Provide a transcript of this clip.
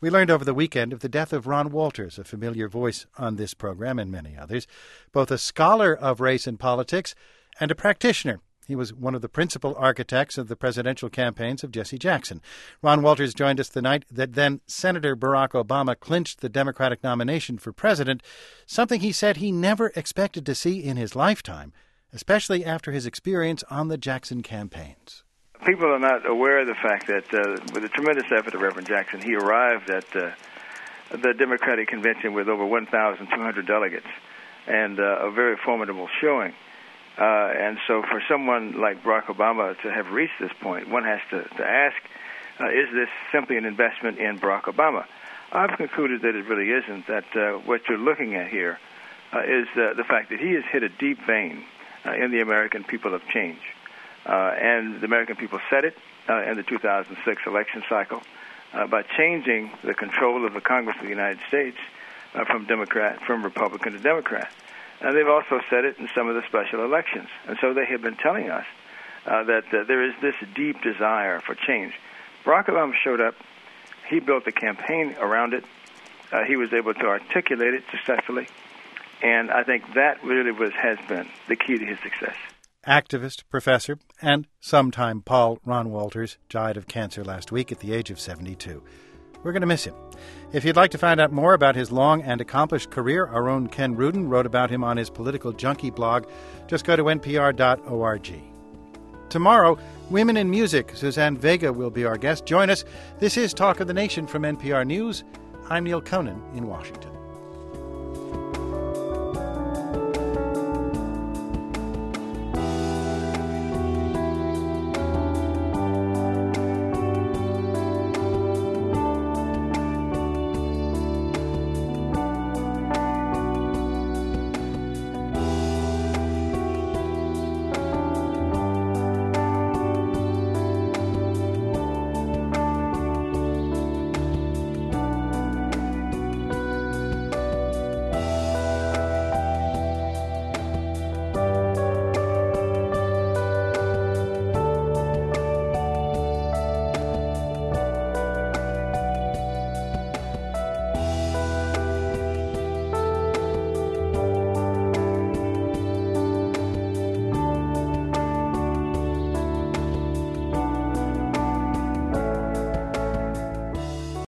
We learned over the weekend of the death of Ron Walters, a familiar voice on this program and many others, both a scholar of race and politics and a practitioner. He was one of the principal architects of the presidential campaigns of Jesse Jackson. Ron Walters joined us the night that then Senator Barack Obama clinched the Democratic nomination for president, something he said he never expected to see in his lifetime, especially after his experience on the Jackson campaigns. People are not aware of the fact that with the tremendous effort of Reverend Jackson, he arrived at the Democratic convention with over 1,200 delegates and a very formidable showing. And so for someone like Barack Obama to have reached this point, one has to ask, is this simply an investment in Barack Obama? I've concluded that it really isn't, that what you're looking at here is the fact that he has hit a deep vein in the American people of change. And the American people said it in the 2006 election cycle by changing the control of the Congress of the United States from Republican to Democrat. And they've also said it in some of the special elections. And so they have been telling us that there is this deep desire for change. Barack Obama showed up. He built a campaign around it. He was able to articulate it successfully. And I think that really has been the key to his success. Activist, professor, and sometime Paul Ron Walters died of cancer last week at the age of 72. We're going to miss him. If you'd like to find out more about his long and accomplished career, our own Ken Rudin wrote about him on his Political Junkie blog. Just go to npr.org. Tomorrow, Women in Music. Suzanne Vega will be our guest. Join us. This is Talk of the Nation from NPR News. I'm Neil Conan in Washington.